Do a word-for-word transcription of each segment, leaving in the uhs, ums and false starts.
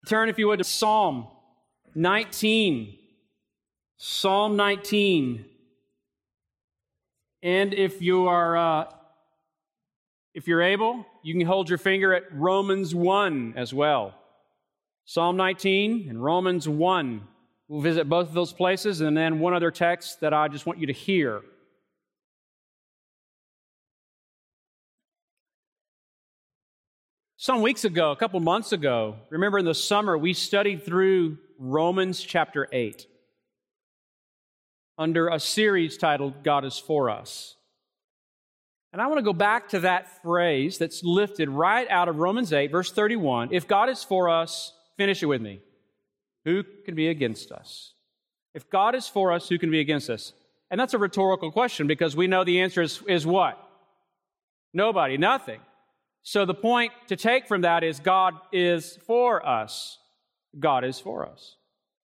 Turn, if you would, to Psalm nineteen. Psalm nineteen. And if you are, uh, if you're able, you can hold your finger at Romans one as well. Psalm nineteen and Romans one. We'll visit both of those places, and then one other text that I just want you to hear. Some weeks ago, a couple months ago, remember in the summer, we studied through Romans chapter eight under a series titled God is for us. And I want to go back to that phrase that's lifted right out of Romans eight, verse thirty-one. If God is for us, finish it with me. Who can be against us? If God is for us, who can be against us? And that's a rhetorical question because we know the answer is, is what? Nobody, nothing. So the point to take from that is God is for us. God is for us.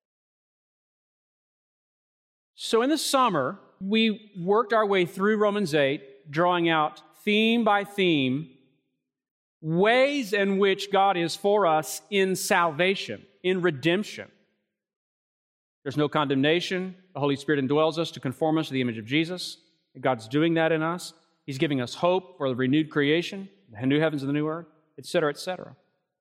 So in the summer, we worked our way through Romans eight, drawing out theme by theme, ways in which God is for us in salvation, in redemption. There's no condemnation. The Holy Spirit indwells us to conform us to the image of Jesus. God's doing that in us. He's giving us hope for the renewed creation, the new heavens and the new earth, et cetera, et cetera.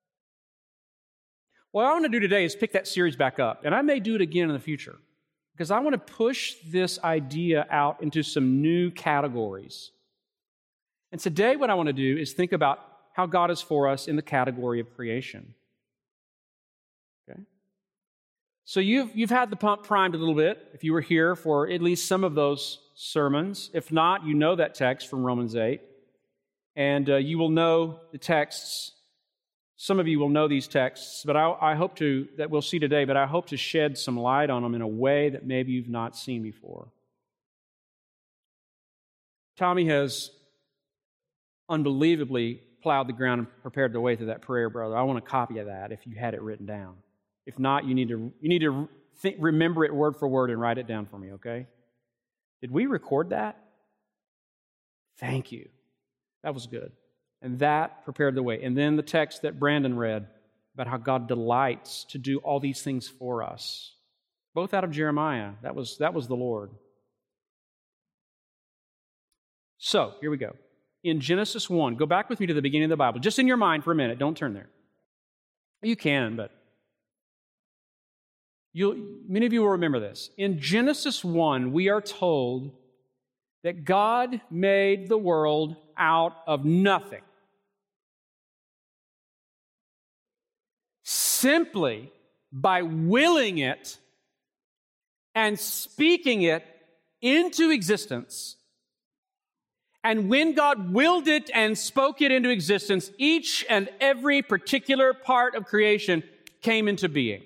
What I want to do today is pick that series back up, and I may do it again in the future, because I want to push this idea out into some new categories. And today what I want to do is think about how God is for us in the category of creation. Okay? So you've, you've had the pump primed a little bit, if you were here for at least some of those sermons. If not, you know that text from Romans eight. And uh, you will know the texts. Some of you will know these texts, but I, I hope to, that we'll see today, but I hope to shed some light on them in a way that maybe you've not seen before. Tommy has unbelievably plowed the ground and prepared the way to that prayer, brother. I want a copy of that if you had it written down. If not, you need to, you need to think, remember it word for word and write it down for me, okay? Did we record that? Thank you. That was good. And that prepared the way. And then the text that Brandon read about how God delights to do all these things for us. Both out of Jeremiah. That was, that was the Lord. So, here we go. In Genesis one, go back with me to the beginning of the Bible. Just in your mind for a minute. Don't turn there. You can, but you'll, many of you will remember this. In Genesis one, we are told that God made the world out of nothing. Simply by willing it and speaking it into existence. And when God willed it and spoke it into existence, each and every particular part of creation came into being.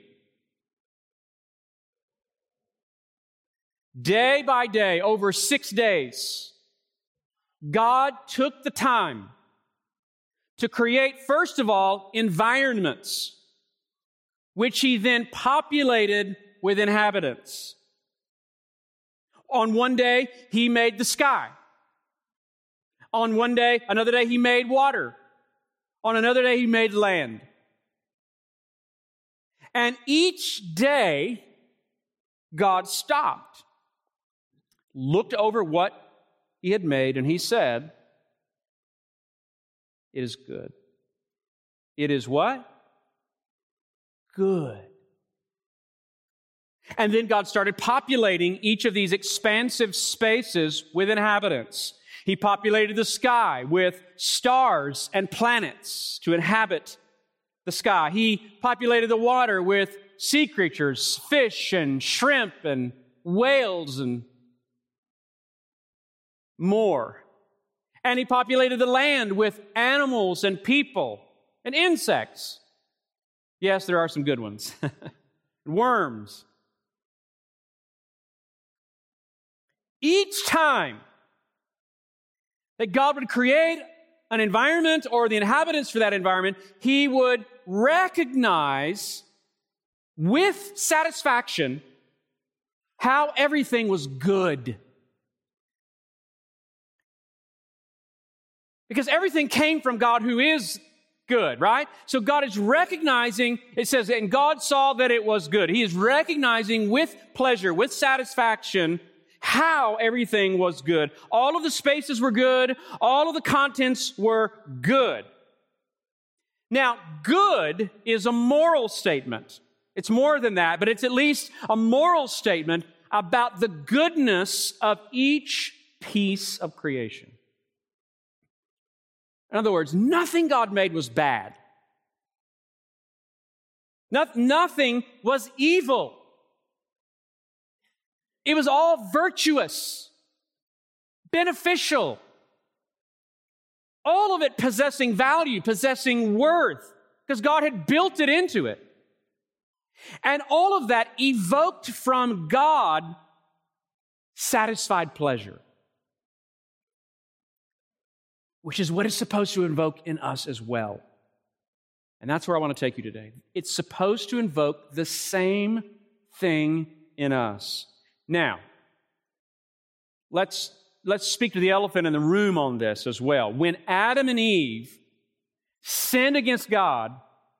Day by day, over six days, God took the time to create, first of all, environments, which He then populated with inhabitants. On one day, He made the sky. On one day, another day, He made water. On another day, He made land. And each day, God stopped, looked over what He had made, and He said, "It is good." It is what? Good. And then God started populating each of these expansive spaces with inhabitants. He populated the sky with stars and planets to inhabit the sky. He populated the water with sea creatures, fish and shrimp and whales and more. And He populated the land with animals and people and insects. Yes, there are some good ones. Worms. Each time that God would create an environment or the inhabitants for that environment, He would recognize with satisfaction how everything was good. Because everything came from God, who is good, right? So God is recognizing, it says, and God saw that it was good. He is recognizing with pleasure, with satisfaction, how everything was good. All of the spaces were good. All of the contents were good. Now, good is a moral statement. It's more than that, but it's at least a moral statement about the goodness of each piece of creation. In other words, nothing God made was bad. No, nothing was evil. It was all virtuous, beneficial, all of it possessing value, possessing worth, because God had built it into it. And all of that evoked from God satisfied pleasure, which is what it's supposed to invoke in us as well. And that's where I want to take you today. It's supposed to invoke the same thing in us. Now, let's, let's speak to the elephant in the room on this as well. When Adam and Eve sinned against God,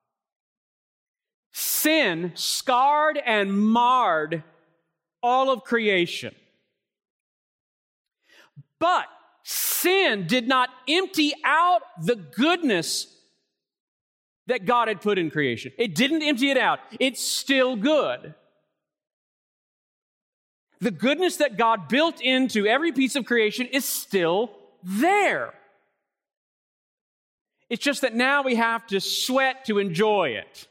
sin scarred and marred all of creation. But sin did not empty out the goodness that God had put in creation. It didn't empty it out. It's still good. The goodness that God built into every piece of creation is still there. It's just that now we have to sweat to enjoy it.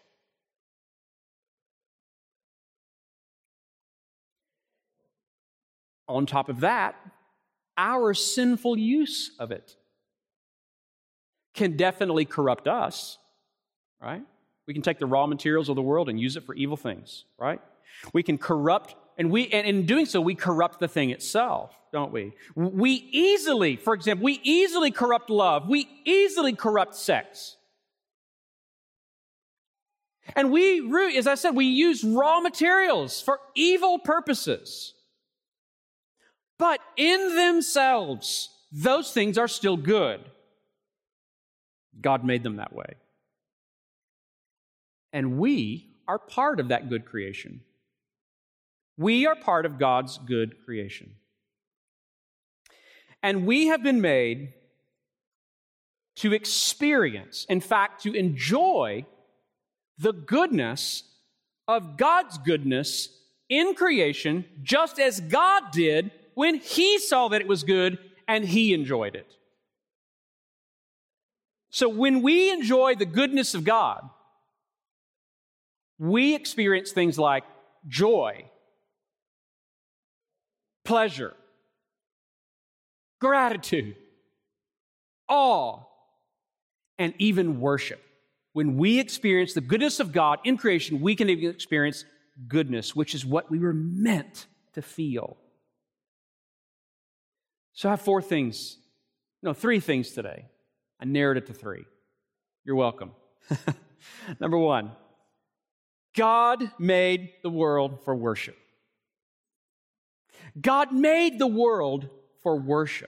On top of that, our sinful use of it can definitely corrupt us, right? We can take the raw materials of the world and use it for evil things, right? We can corrupt, and we, and in doing so, we corrupt the thing itself, don't we? We easily, for example, we easily corrupt love. We easily corrupt sex. And we, as I said, we use raw materials for evil purposes. But in themselves, those things are still good. God made them that way. And we are part of that good creation. We are part of God's good creation. And we have been made to experience, in fact, to enjoy the goodness of God's goodness in creation, just as God did when He saw that it was good and He enjoyed it. So when we enjoy the goodness of God, we experience things like joy, pleasure, gratitude, awe, and even worship. When we experience the goodness of God in creation, we can even experience goodness, which is what we were meant to feel. So I have four things, no, three things today. I narrowed it to three. You're welcome. Number one, God made the world for worship. God made the world for worship.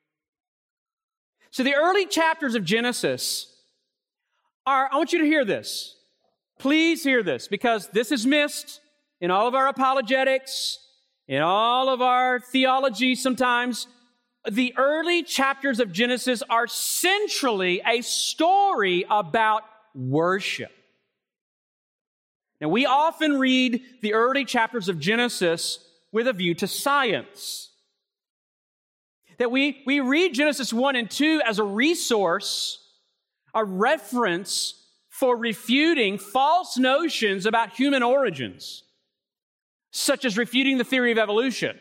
So the early chapters of Genesis are, I want you to hear this. Please hear this, because this is missed in all of our apologetics, in all of our theology sometimes. The early chapters of Genesis are centrally a story about worship. Now, we often read the early chapters of Genesis with a view to science. That we, we read Genesis one and two as a resource, a reference for refuting false notions about human origins, such as refuting the theory of evolution.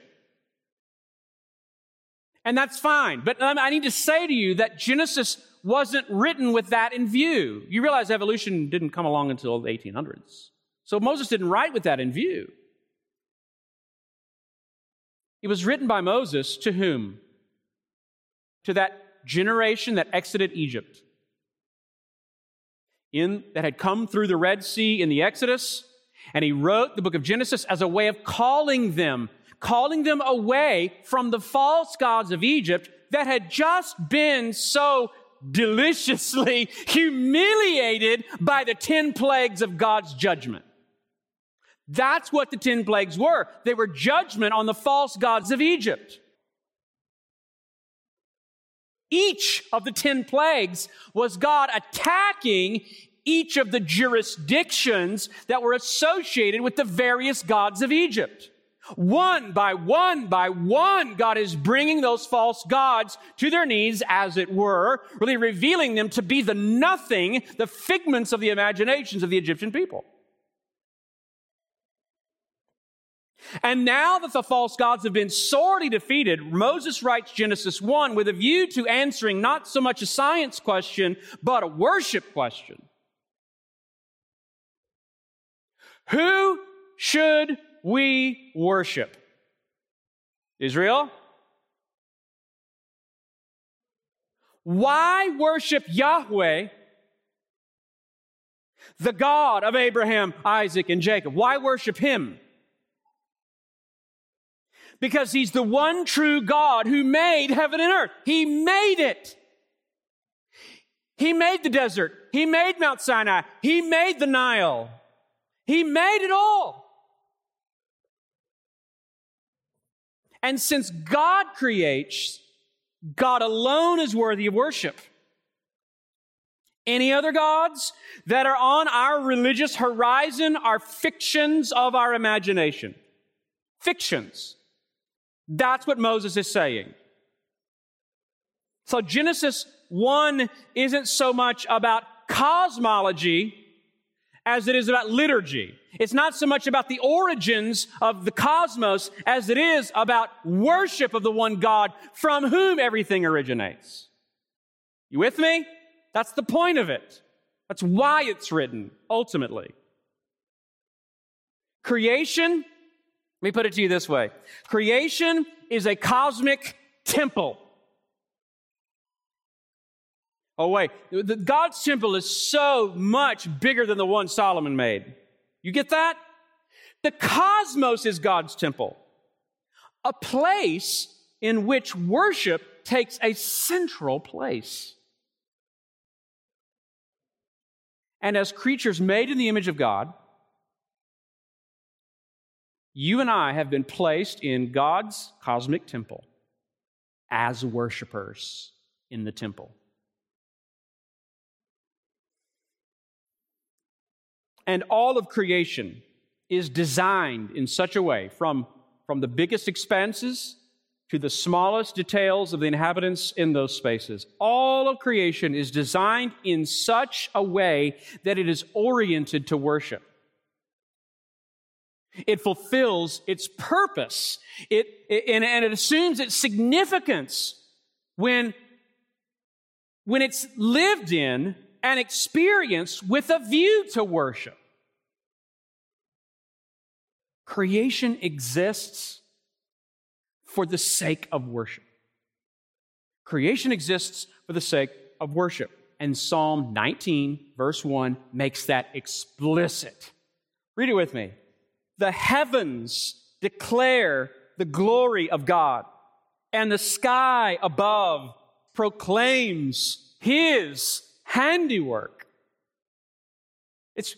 And that's fine. But I need to say to you that Genesis wasn't written with that in view. You realize evolution didn't come along until the eighteen hundreds. So Moses didn't write with that in view. It was written by Moses to whom? To that generation that exited Egypt. In, that had come through the Red Sea in the Exodus. And he wrote the book of Genesis as a way of calling them calling them away from the false gods of Egypt that had just been so deliciously humiliated by the ten plagues of God's judgment. That's what the ten plagues were. They were judgment on the false gods of Egypt. Each of the ten plagues was God attacking each of the jurisdictions that were associated with the various gods of Egypt. One by one by one, God is bringing those false gods to their knees, as it were, really revealing them to be the nothing, the figments of the imaginations of the Egyptian people. And now that the false gods have been sorely defeated, Moses writes Genesis one with a view to answering not so much a science question, but a worship question. Who should we worship? Israel? Why worship Yahweh, the God of Abraham, Isaac, and Jacob? Why worship Him? Because He's the one true God who made heaven and earth. He made it. He made the desert. He made Mount Sinai. He made the Nile. He made it all. And since God creates, God alone is worthy of worship. Any other gods that are on our religious horizon are fictions of our imagination. Fictions. That's what Moses is saying. So Genesis one isn't so much about cosmology as it is about liturgy. It's not so much about the origins of the cosmos as it is about worship of the one God from whom everything originates. You with me? That's the point of it. That's why it's written, ultimately. Creation, let me put it to you this way. Creation is a cosmic temple. Oh, wait. The, God's temple is so much bigger than the one Solomon made. You get that? The cosmos is God's temple, a place in which worship takes a central place. And as creatures made in the image of God, you and I have been placed in God's cosmic temple as worshipers in the temple. And all of creation is designed in such a way, from, from the biggest expanses to the smallest details of the inhabitants in those spaces. All of creation is designed in such a way that it is oriented to worship. It fulfills its purpose. It, it and, and it assumes its significance when, when it's lived in and experienced with a view to worship. Creation exists for the sake of worship. Creation exists for the sake of worship. And Psalm nineteen, verse one, makes that explicit. Read it with me. The heavens declare the glory of God, and the sky above proclaims His handiwork. It's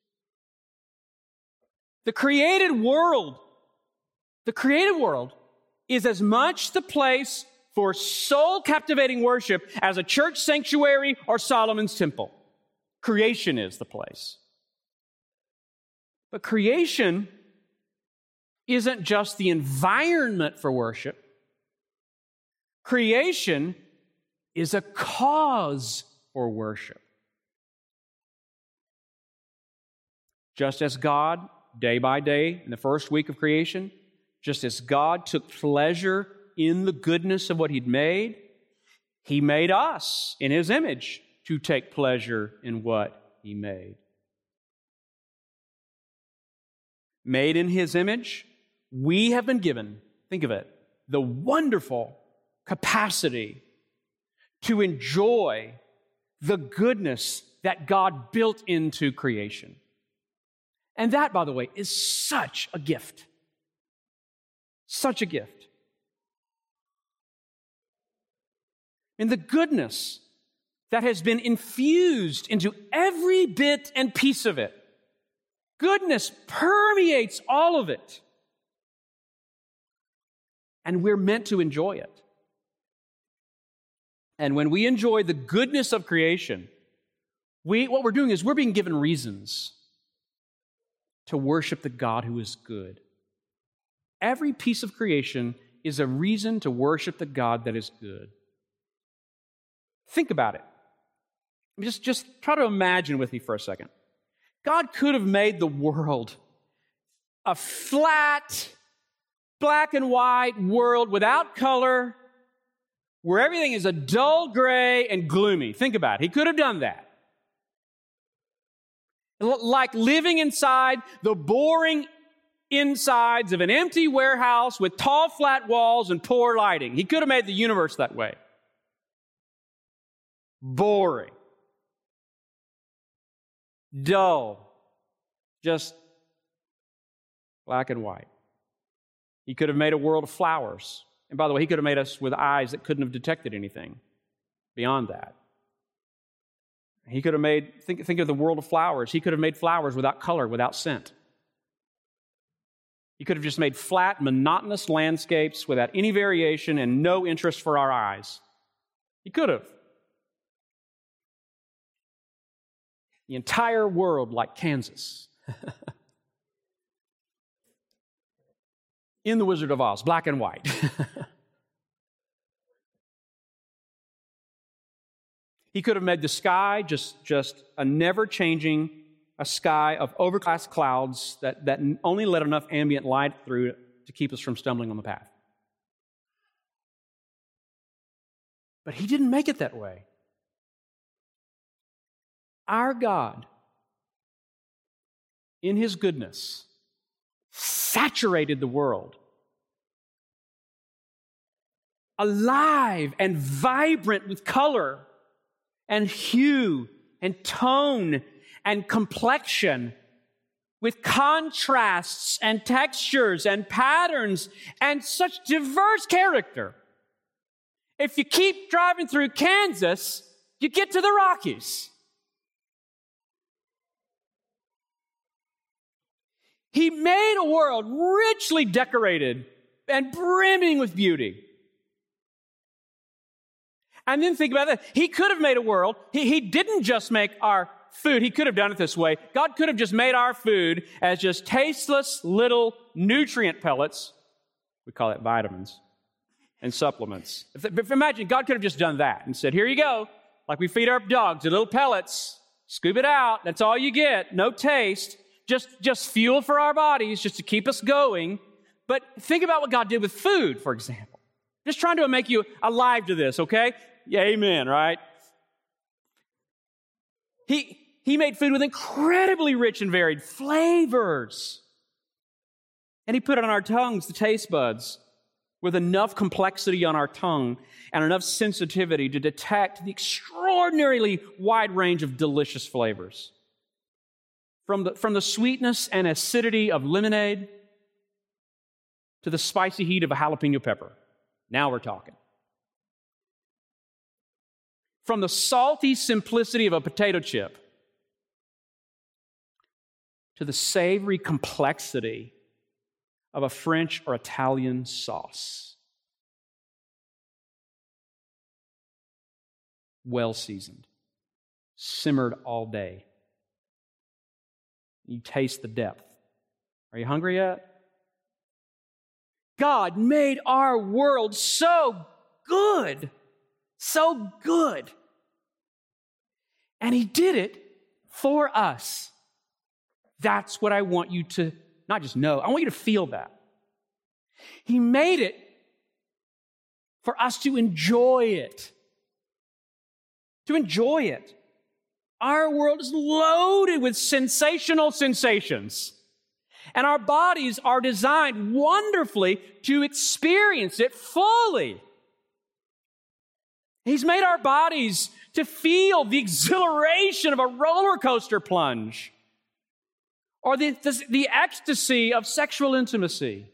the created world. The created world is as much the place for soul-captivating worship as a church sanctuary or Solomon's temple. Creation is the place. But creation isn't just the environment for worship. Creation is a cause for worship. Just as God, day by day, in the first week of creation, just as God took pleasure in the goodness of what He'd made, He made us in His image to take pleasure in what He made. Made in His image, we have been given, think of it, the wonderful capacity to enjoy the goodness that God built into creation. And that, by the way, is such a gift. Such a gift. And the goodness that has been infused into every bit and piece of it. Goodness permeates all of it. And we're meant to enjoy it. And when we enjoy the goodness of creation, we, what we're doing is we're being given reasons to worship the God who is good. Every piece of creation is a reason to worship the God that is good. Think about it. Just, just try to imagine with me for a second. God could have made the world a flat, black and white world without color, where everything is a dull gray and gloomy. Think about it. He could have done that. Like living inside the boring insides of an empty warehouse with tall, flat walls and poor lighting. He could have made the universe that way. Boring. Dull. Just black and white. He could have made a world of flowers. And by the way, he could have made us with eyes that couldn't have detected anything beyond that. He could have made, think, think of the world of flowers. He could have made flowers without color, without scent. He could have just made flat, monotonous landscapes without any variation and no interest for our eyes. He could have. The entire world like Kansas. In The Wizard of Oz, black and white. He could have made the sky just, just a never-changing, a sky of overcast clouds that, that only let enough ambient light through it to keep us from stumbling on the path. But he didn't make it that way. Our God, in his goodness, saturated the world, alive and vibrant with color and hue and tone and complexion, with contrasts and textures and patterns and such diverse character. If you keep driving through Kansas, you get to the Rockies. He made a world richly decorated and brimming with beauty. And then think about that. He could have made a world. He, he didn't just make our food. He could have done it this way. God could have just made our food as just tasteless little nutrient pellets. We call it vitamins and supplements. If, if imagine God could have just done that and said, here you go. Like we feed our dogs, the little pellets. Scoop it out. That's all you get. No taste. Just, just fuel for our bodies, just to keep us going. But think about what God did with food, for example. Just trying to make you alive to this, okay? Yeah, amen, right? He, he made food with incredibly rich and varied flavors. And he put it on our tongues, the taste buds, with enough complexity on our tongue and enough sensitivity to detect the extraordinarily wide range of delicious flavors. From the, from the sweetness and acidity of lemonade to the spicy heat of a jalapeno pepper. Now we're talking. From the salty simplicity of a potato chip to the savory complexity of a French or Italian sauce. Well seasoned, simmered all day. You taste the depth. Are you hungry yet? God made our world so good, so good. And he did it for us. That's what I want you to not just know, I want you to feel that. He made it for us to enjoy it. To enjoy it. Our world is loaded with sensational sensations. And our bodies are designed wonderfully to experience it fully. He's made our bodies to feel the exhilaration of a roller coaster plunge, or the, the, the ecstasy of sexual intimacy,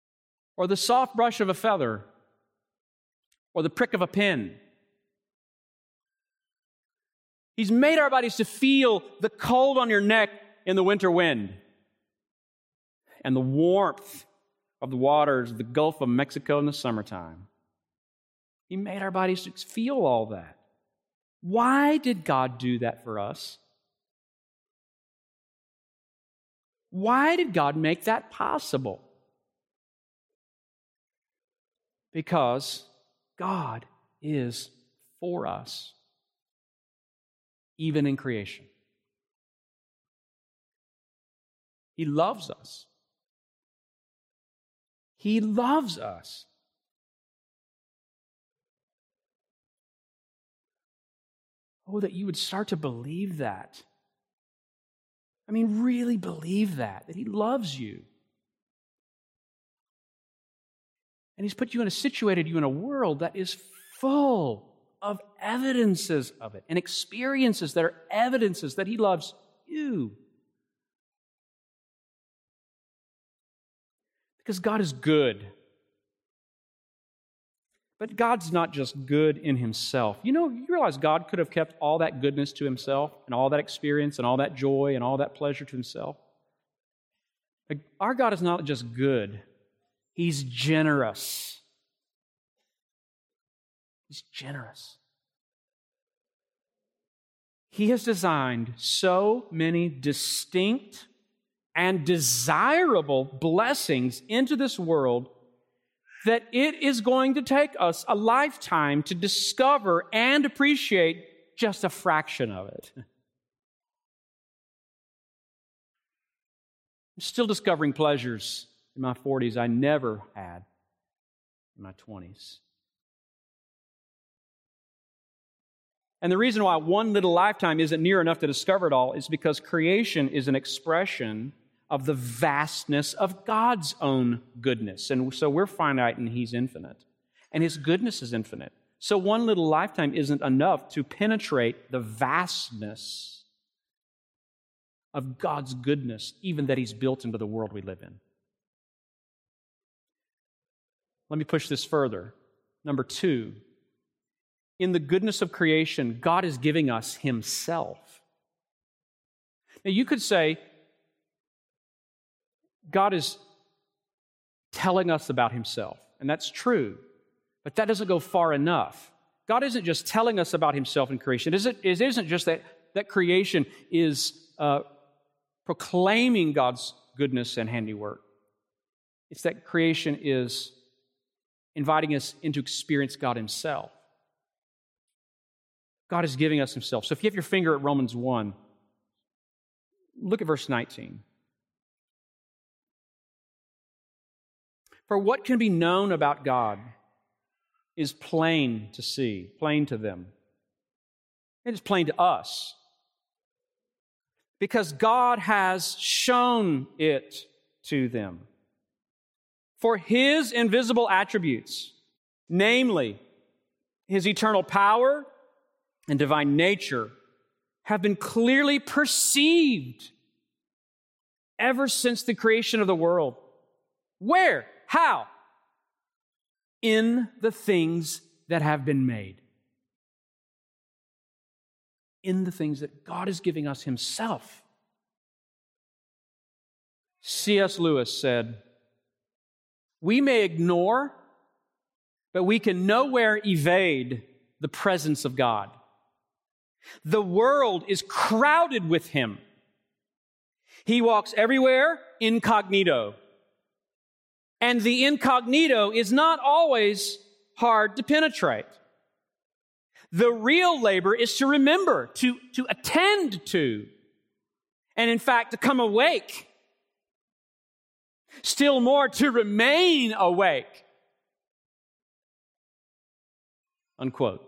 or the soft brush of a feather, or the prick of a pin. He's made our bodies to feel the cold on your neck in the winter wind and the warmth of the waters of the Gulf of Mexico in the summertime. He made our bodies to feel all that. Why did God do that for us? Why did God make that possible? Because God is for us, even in creation. He loves us. He loves us. Oh, that you would start to believe that. I mean, really believe that, that He loves you. And He's put you in a, situated you in a world that is full of evidences of it and experiences that are evidences that He loves you. Because God is good. But God's not just good in Himself. You know, you realize God could have kept all that goodness to Himself and all that experience and all that joy and all that pleasure to Himself. Like, our God is not just good. He's generous. He's generous. He has designed so many distinct and desirable blessings into this world that it is going to take us a lifetime to discover and appreciate just a fraction of it. I'm still discovering pleasures in my forties I never had in my twenties. And the reason why one little lifetime isn't near enough to discover it all is because creation is an expression of the vastness of God's own goodness. And so we're finite and He's infinite. And His goodness is infinite. So one little lifetime isn't enough to penetrate the vastness of God's goodness, even that He's built into the world we live in. Let me push this further. Number two, in the goodness of creation, God is giving us Himself. Now you could say, God is telling us about Himself, and that's true, but that doesn't go far enough. God isn't just telling us about Himself in creation. It isn't, it isn't just that, that creation is uh, proclaiming God's goodness and handiwork. It's that creation is inviting us into experience God Himself. God is giving us Himself. So if you have your finger at Romans one, look at verse nineteen. For what can be known about God is plain to see, plain to them. It is plain to us. Because God has shown it to them. For His invisible attributes, namely His eternal power and divine nature, have been clearly perceived ever since the creation of the world. Where? How? In the things that have been made. In the things that God is giving us Himself. C S Lewis said, "We may ignore, but we can nowhere evade the presence of God. The world is crowded with Him. He walks everywhere incognito. And the incognito is not always hard to penetrate. The real labor is to remember, to, to attend to, and in fact, to come awake. Still more, to remain awake." Unquote.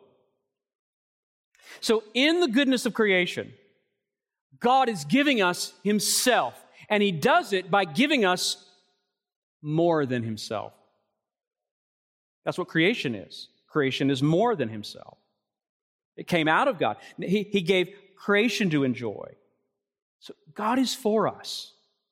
So in the goodness of creation, God is giving us Himself, and He does it by giving us more than Himself. That's what creation is. Creation is more than Himself. It came out of God. He, he gave creation to enjoy. So God is for us.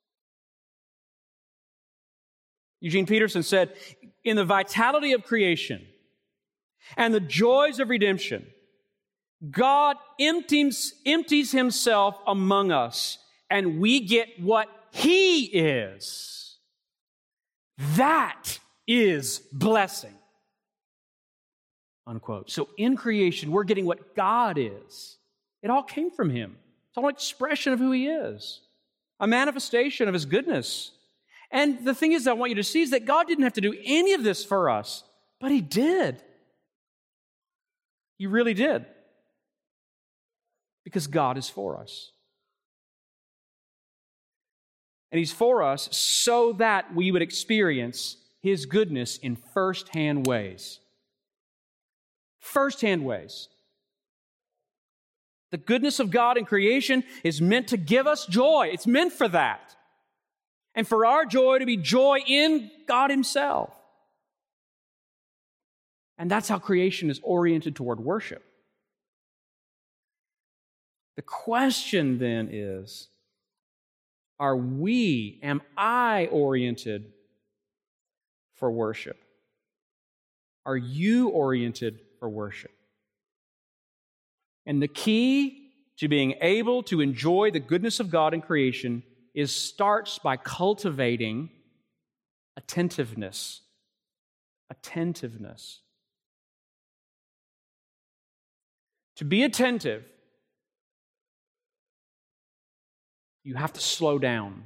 Eugene Peterson said, "In the vitality of creation and the joys of redemption, God empties, empties himself among us, and we get what he is. That is blessing. Unquote. So in creation, we're getting what God is. It all came from him. It's all an expression of who he is, a manifestation of his goodness. And the thing is, I want you to see is that God didn't have to do any of this for us, but he did. He really did. Because God is for us. And he's for us so that we would experience his goodness in first-hand ways. First-hand ways. The goodness of God in creation is meant to give us joy. It's meant for that. And for our joy to be joy in God himself. And that's how creation is oriented toward worship. The question then is, are we, am I oriented for worship? Are you oriented for worship? And the key to being able to enjoy the goodness of God in creation is starts by cultivating attentiveness. Attentiveness. To be attentive, you have to slow down.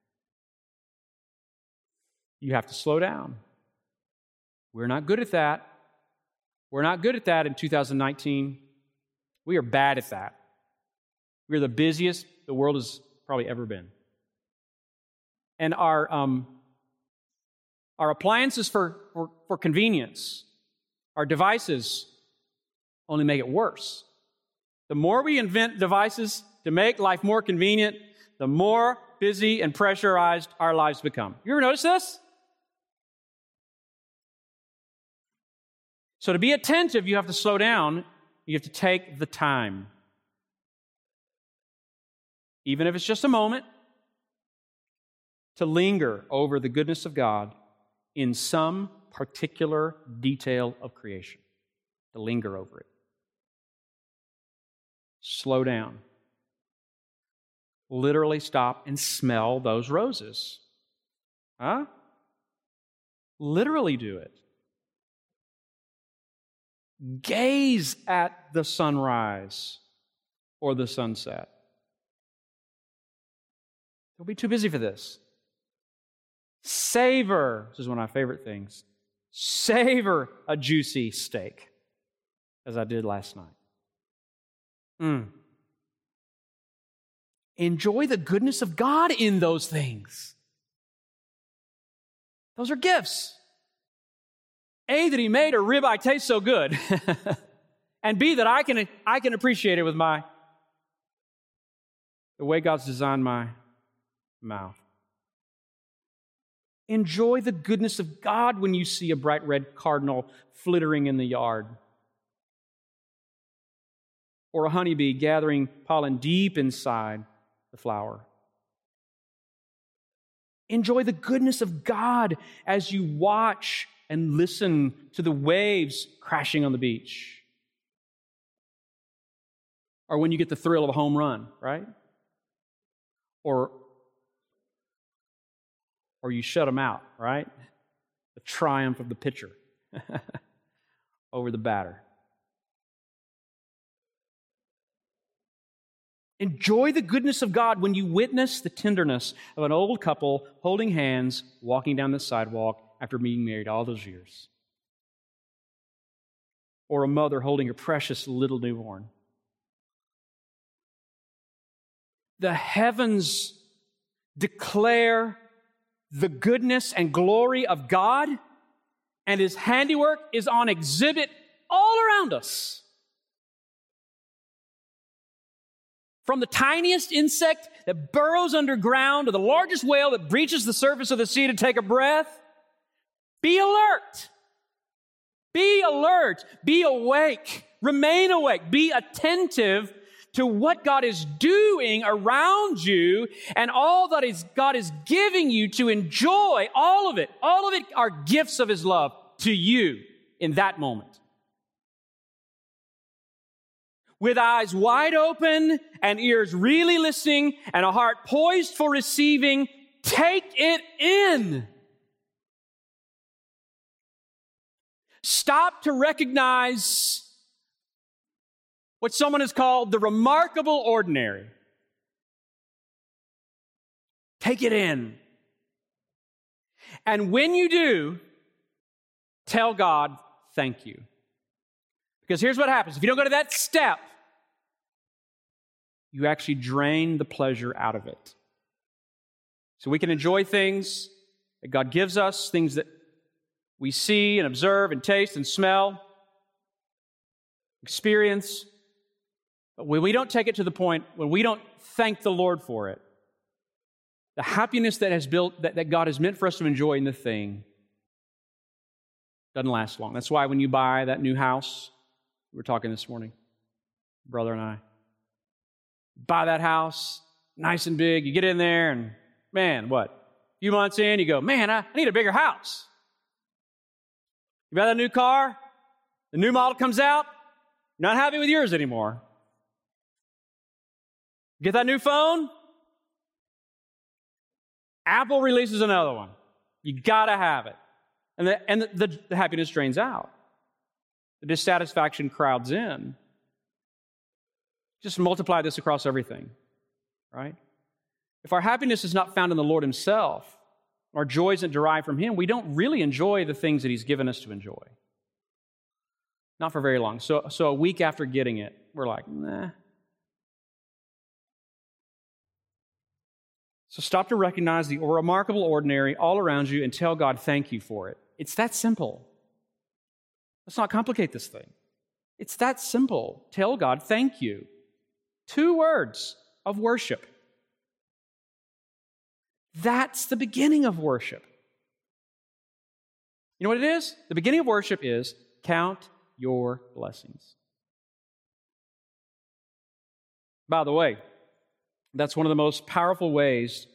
You have to slow down. We're not good at that. We're not good at that in two thousand nineteen. We are bad at that. We're the busiest the world has probably ever been. And our um, our appliances for, for, for convenience, our devices only make it worse. The more we invent devices to make life more convenient, the more busy and pressurized our lives become. You ever notice this? So to be attentive, you have to slow down. You have to take the time. Even if it's just a moment, to linger over the goodness of God in some particular detail of creation. To linger over it. Slow down. Literally stop and smell those roses. Huh? Literally do it. Gaze at the sunrise or the sunset. Don't be too busy for this. Savor, this is one of my favorite things, savor a juicy steak, as I did last night. Mm. Enjoy the goodness of God in those things. Those are gifts. A, that he made a ribeye taste so good. And B, that I can, I can appreciate it with my, the way God's designed my mouth. Enjoy the goodness of God when you see a bright red cardinal flittering in the yard. Or a honeybee gathering pollen deep inside the flower. Enjoy the goodness of God as you watch and listen to the waves crashing on the beach. Or when you get the thrill of a home run, right? Or, or you shut them out, right? The triumph of the pitcher over the batter. Enjoy the goodness of God when you witness the tenderness of an old couple holding hands, walking down the sidewalk after being married all those years. Or a mother holding her precious little newborn. The heavens declare the goodness and glory of God, and his handiwork is on exhibit all around us. From the tiniest insect that burrows underground to the largest whale that breaches the surface of the sea to take a breath, be alert. Be alert. Be awake. Remain awake. Be attentive to what God is doing around you and all that is God is giving you to enjoy. All of it. All of it are gifts of his love to you in that moment. with eyes wide open and ears really listening and a heart poised for receiving, take it in. Stop to recognize what someone has called the remarkable ordinary. Take it in. And when you do, tell God, thank you. Because here's what happens. If you don't go to that step, you actually drain the pleasure out of it. So we can enjoy things that God gives us, things that we see and observe and taste and smell, experience. But when we don't take it to the point, when we don't thank the Lord for it, the happiness that has built, that, that God has meant for us to enjoy in the thing, doesn't last long. That's why when you buy that new house, we were talking this morning, brother and I, buy that house, nice and big, you get in there and, man, what? A few months in, you go, man, I, I need a bigger house. You buy that new car, the new model comes out, you're not happy with yours anymore. Get that new phone, Apple releases another one. You gotta have it. And the, and the, the, the happiness drains out. The dissatisfaction crowds in. Just multiply this across everything, right? If our happiness is not found in the Lord Himself, our joy isn't derived from Him, we don't really enjoy the things that He's given us to enjoy. Not for very long. So, so a week after getting it, we're like, nah. So stop to recognize the remarkable ordinary all around you and tell God thank you for it. It's that simple. Let's not complicate this thing. It's that simple. Tell God thank you. Two words of worship. That's the beginning of worship. You know what it is? The beginning of worship is count your blessings. By the way, that's one of the most powerful ways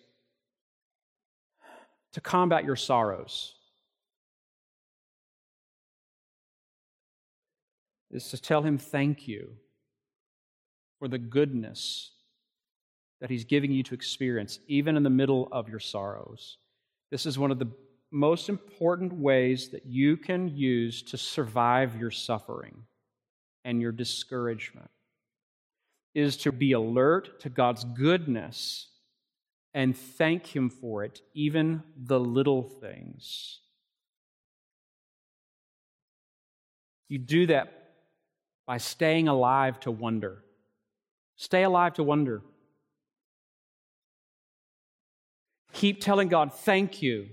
to combat your sorrows, is to tell Him thank you for the goodness that He's giving you to experience, even in the middle of your sorrows. This is one of the most important ways that you can use to survive your suffering and your discouragement, is to be alert to God's goodness and thank Him for it, even the little things. You do that by staying alive to wonder. Stay alive to wonder. Keep telling God, thank you.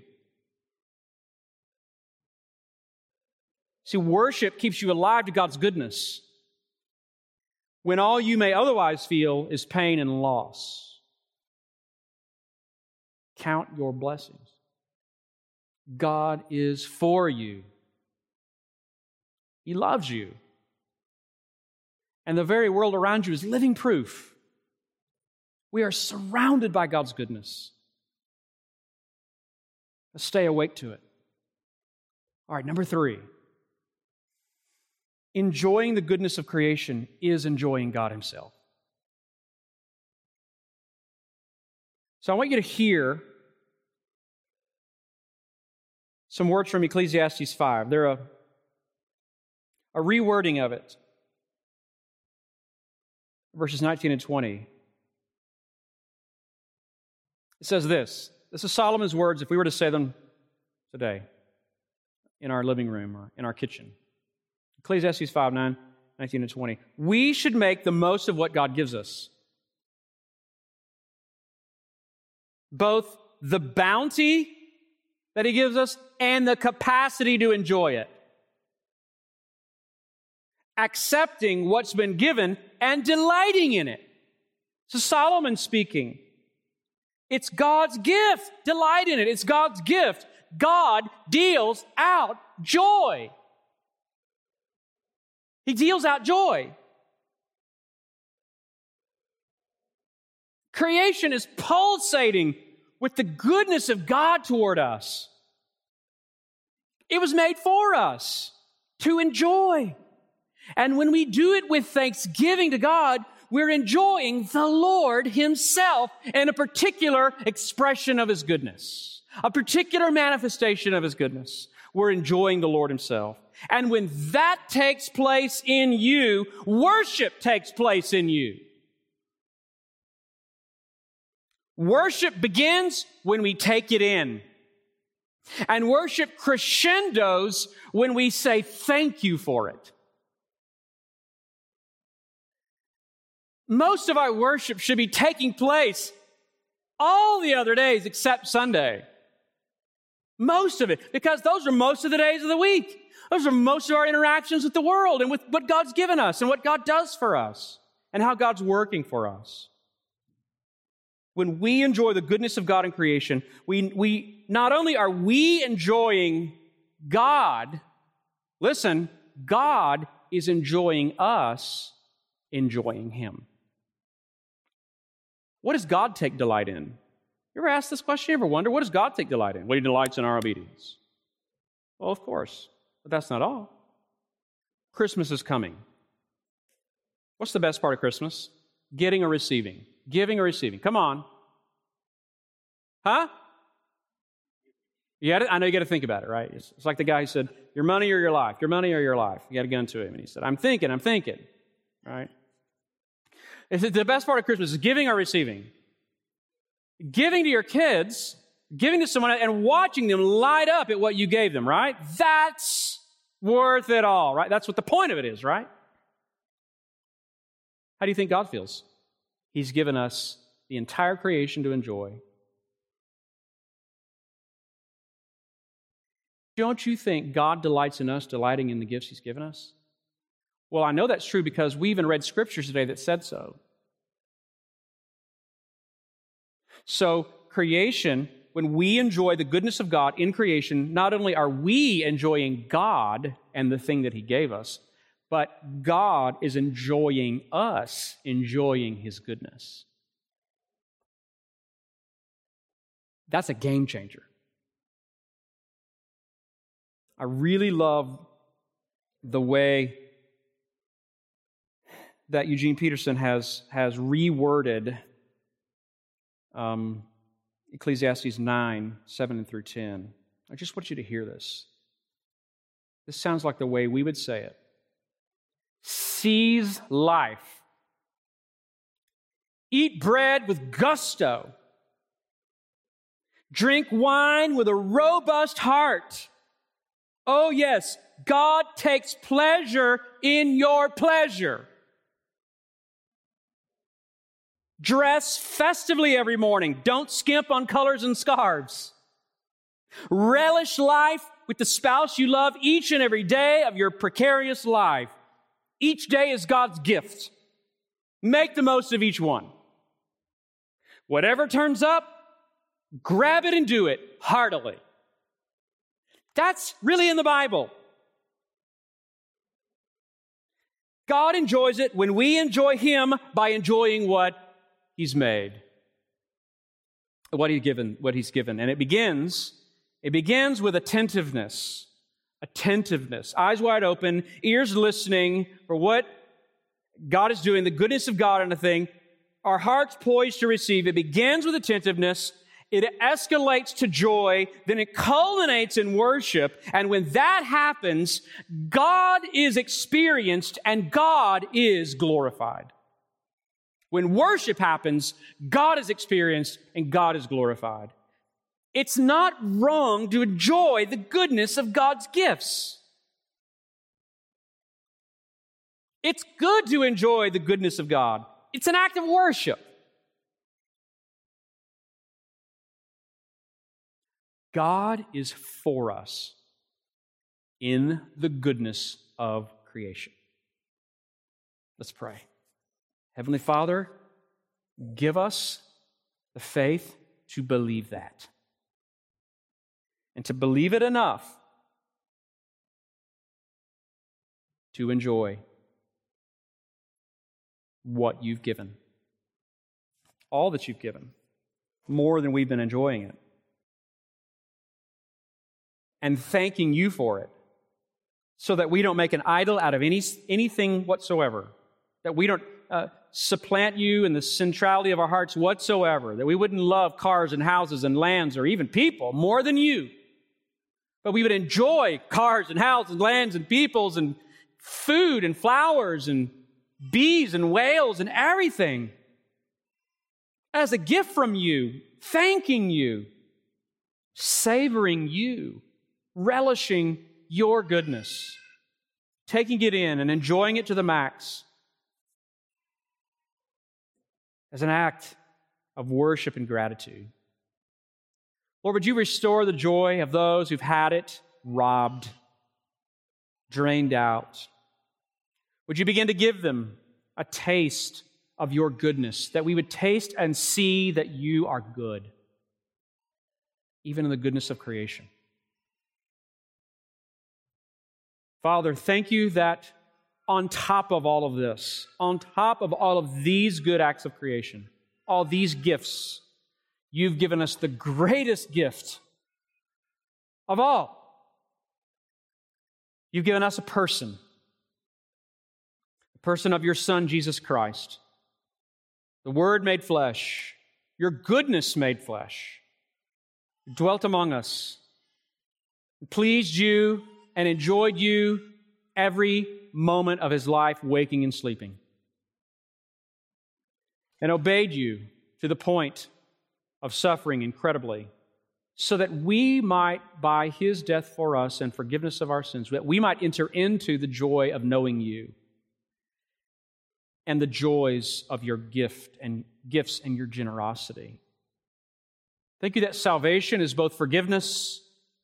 See, worship keeps you alive to God's goodness when all you may otherwise feel is pain and loss. Count your blessings. God is for you. He loves you. And the very world around you is living proof. We are surrounded by God's goodness. Let's stay awake to it. All right, number three. Enjoying the goodness of creation is enjoying God Himself. So I want you to hear some words from Ecclesiastes five. They're a, a rewording of it. Verses nineteen and twenty. It says this. This is Solomon's words if we were to say them today in our living room or in our kitchen. Ecclesiastes five, nine, nineteen and twenty. We should make the most of what God gives us. Both the bounty that He gives us and the capacity to enjoy it. Accepting what's been given and delighting in it. So Solomon speaking. It's God's gift. Delight in it. It's God's gift. God deals out joy. He deals out joy. Creation is pulsating with the goodness of God toward us. It was made for us to enjoy. And when we do it with thanksgiving to God, we're enjoying the Lord Himself and a particular expression of His goodness, a particular manifestation of His goodness. We're enjoying the Lord Himself. And when that takes place in you, worship takes place in you. Worship begins when we take it in. And worship crescendos when we say thank you for it. Most of our worship should be taking place all the other days except Sunday. Most of it, because those are most of the days of the week. Those are most of our interactions with the world and with what God's given us and what God does for us and how God's working for us. When we enjoy the goodness of God in creation, we, we not only are we enjoying God, listen, God is enjoying us, enjoying Him. What does God take delight in? You ever ask this question? You ever wonder, what does God take delight in? Well, He delights in our obedience. Well, of course, but that's not all. Christmas is coming. What's the best part of Christmas? Getting or receiving. Giving or receiving. Come on. Huh? You gotta, I know you got to think about it, right? It's, it's like the guy who said, your money or your life, your money or your life. You got a gun to him. And he said, I'm thinking, I'm thinking. Right? Is it the best part of Christmas is giving or receiving? Giving to your kids, giving to someone and watching them light up at what you gave them, right? That's worth it all, right? That's what the point of it is, right? How do you think God feels? He's given us the entire creation to enjoy. Don't you think God delights in us, delighting in the gifts He's given us? Well, I know that's true because we even read scriptures today that said so. So, creation, when we enjoy the goodness of God in creation, not only are we enjoying God and the thing that He gave us, but God is enjoying us, enjoying His goodness. That's a game changer. I really love the way that Eugene Peterson has, has reworded um, Ecclesiastes nine, seven through ten. I just want you to hear this. This sounds like the way we would say it. Seize life. Eat bread with gusto. Drink wine with a robust heart. Oh yes, God takes pleasure in your pleasure. Dress festively every morning. Don't skimp on colors and scarves. Relish life with the spouse you love each and every day of your precarious life. Each day is God's gift. Make the most of each one. Whatever turns up, grab it and do it heartily. That's really in the Bible. God enjoys it when we enjoy Him by enjoying what He's made, what He's given, what He's given. And it begins, it begins with attentiveness. Attentiveness. Eyes wide open, ears listening for what God is doing, the goodness of God in a thing. Our hearts poised to receive. It begins with attentiveness. It escalates to joy. Then it culminates in worship. And when that happens, God is experienced and God is glorified. When worship happens, God is experienced and God is glorified. It's not wrong to enjoy the goodness of God's gifts. It's good to enjoy the goodness of God. It's an act of worship. God is for us in the goodness of creation. Let's pray. Heavenly Father, give us the faith to believe that. And to believe it enough to enjoy what you've given. All that you've given. More than we've been enjoying it. And thanking you for it. so that we don't make an idol out of any, anything whatsoever, that we don't uh, supplant you in the centrality of our hearts whatsoever, that we wouldn't love cars and houses and lands or even people more than you, but we would enjoy cars and houses and lands and peoples and food and flowers and bees and whales and everything as a gift from you, thanking you, savoring you, relishing your goodness, taking it in and enjoying it to the max as an act of worship and gratitude. Lord, would you restore the joy of those who've had it robbed, drained out? Would you begin to give them a taste of your goodness, that we would taste and see that you are good, even in the goodness of creation? Father, thank you that on top of all of this, on top of all of these good acts of creation, all these gifts, you've given us the greatest gift of all. You've given us a person, the person of your Son, Jesus Christ, the Word made flesh, your goodness made flesh, dwelt among us, pleased you and enjoyed you every moment of his life, waking and sleeping, and obeyed you to the point of suffering incredibly, so that we might, by his death for us and forgiveness of our sins, that we might enter into the joy of knowing you and the joys of your gift and gifts and your generosity. Thank you that salvation is both forgiveness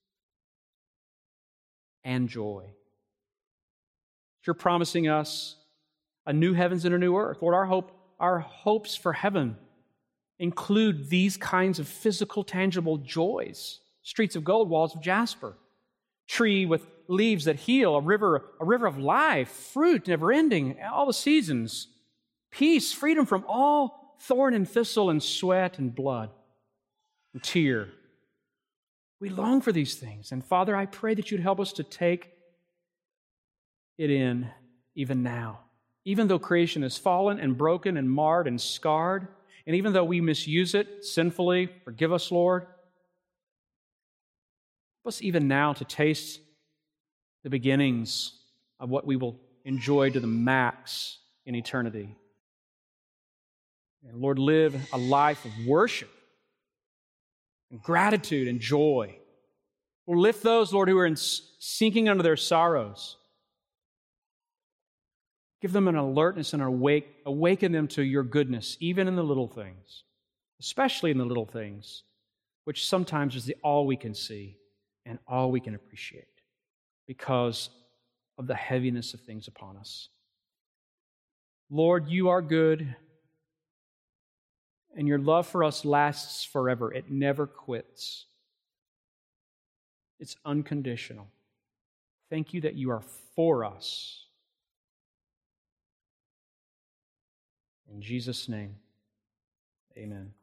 and joy. You're promising us a new heavens and a new earth. Lord, our hope, our hopes for heaven include these kinds of physical, tangible joys. Streets of gold, walls of jasper, tree with leaves that heal, a river, a river of life, fruit never ending, all the seasons, peace, freedom from all thorn and thistle and sweat and blood and tear. We long for these things. And Father, I pray that you'd help us to take it in even now. Even though creation is fallen and broken and marred and scarred, and even though we misuse it sinfully, forgive us, Lord. Help us even now to taste the beginnings of what we will enjoy to the max in eternity. And Lord, live a life of worship and gratitude and joy. Lord, lift those, Lord, who are in sinking under their sorrows. Give them an alertness and an awake, awaken them to your goodness, even in the little things, especially in the little things, which sometimes is the all we can see and all we can appreciate because of the heaviness of things upon us. Lord, you are good, and your love for us lasts forever. It never quits. It's unconditional. Thank you that you are for us. In Jesus' name, amen.